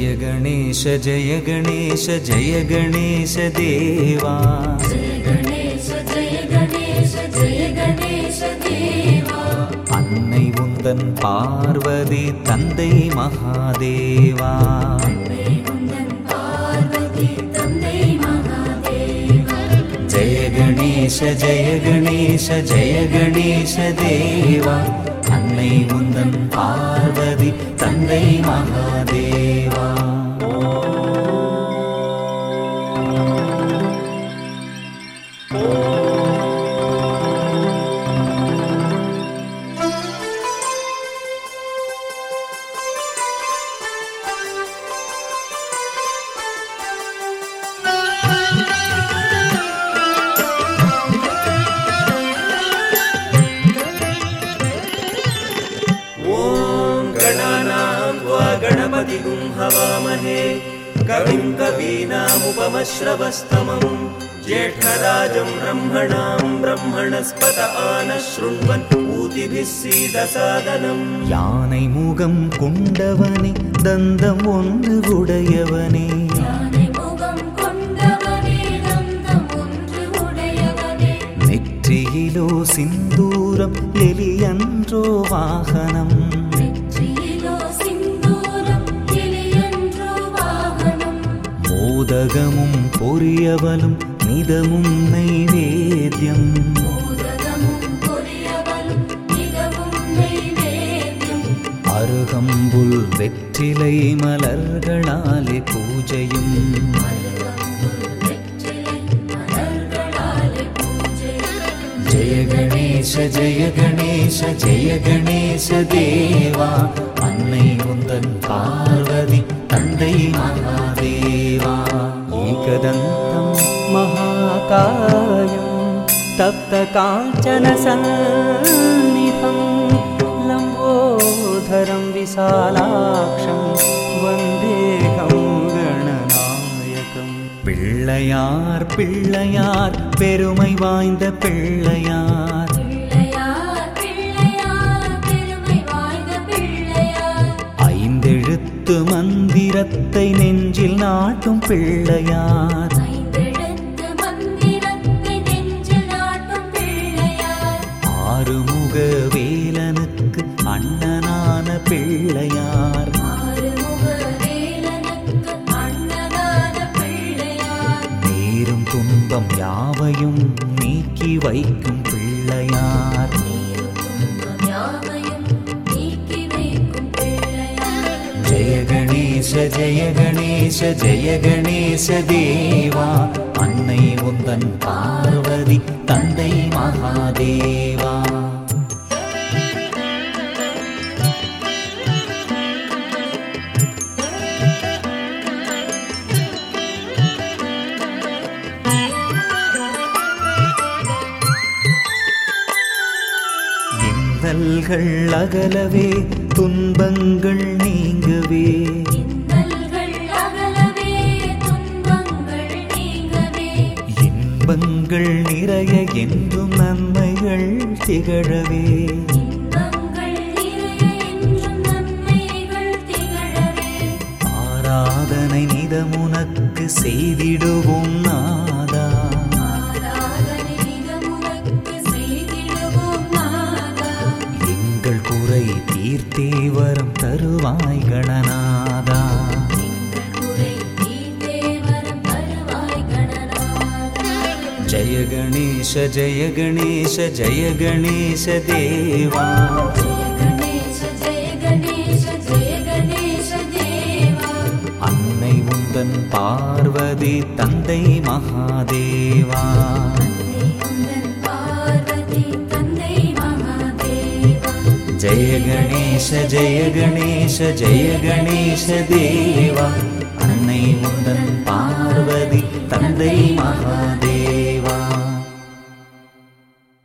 जय गणेश जय गणेश जय गणेश देवा जय गणेश जय गणेश जय गणेश देवा अन्नै उन्दन पार्वती तந்தை महादेवा अन्नै उन्दन पार्वती तந்தை महादेवा जय गणेश जय गणेश जय गणेश देवा अन्नै उन्दन पार्वती तந்தை महादेवा गणपतिगुं हवामहे कविं कवीनामुपमश्रवस्तमं ज्येष्ठराजं ब्रह्मणां ब्रह्मणस्पत आनशृण्वन् ऊतिभिः सीदसादनम् யானை முகம் கொண்டவனே தந்தம் ஒன்று உடையவனே யானை முகம் கொண்டவனே தந்தம் ஒன்று உடையவனே நெற்றியிலோ சிந்தூரம் எலியன்றோ வாகனம் மோதகமும் பொரியவலும் நிதமும் நைவேத்யம் அருகம்புல் வெற்றிலை மலர்களாலே பூஜையும் ஜெய கணேச ஜெய கணேச ஜெய கணேச தேவா அன்னை உந்தன் பார்வதி தந்தை மகாதேவா ஏகதந்தம் மகாகாயம் தப்த காஞ்சன சந்நிதம் லம்போதரம் விசாலாக்ஷம் வந்தேகம் கணநாயகம் பிள்ளையார் பிள்ளையார் பெருமை வாய்ந்த பிள்ளையார் ஐந்தெழுத்து மந்திரத்தை நெஞ்சில் நாட்டும் பிள்ளையார் ஆறுமுக வேலனுக்கு அண்ணனான பிள்ளையார் நேரும் துன்பம் யாவையும் நீக்கி வைக்கும் பிள்ளையார் ஜெய கணேச ஜெய கணேச ஜெய கணேச தேவா அன்னை உந்தன் பார்வதி தந்தை மகாதேவா இன்னல்கள் அகலவே துன்பங்கள் நீங்கவே இன்பங்கள் நிறைய என்றும் நன்மைகள் திகழவே ஆராதனை நிதமுனக்கு செய்திடுவோம் நாதா எங்கள் குறை தீர்த்தே வரம் தருவாய் கணநாதா जय गणेश जय गणेश जय गणेश देवा अन्नै उन्दन पार्वती तந்தை महादेवा जय गणेश जय गणेश जय गणेश देवा अन्नै उन्दन पार्वती तந்தை महादेवा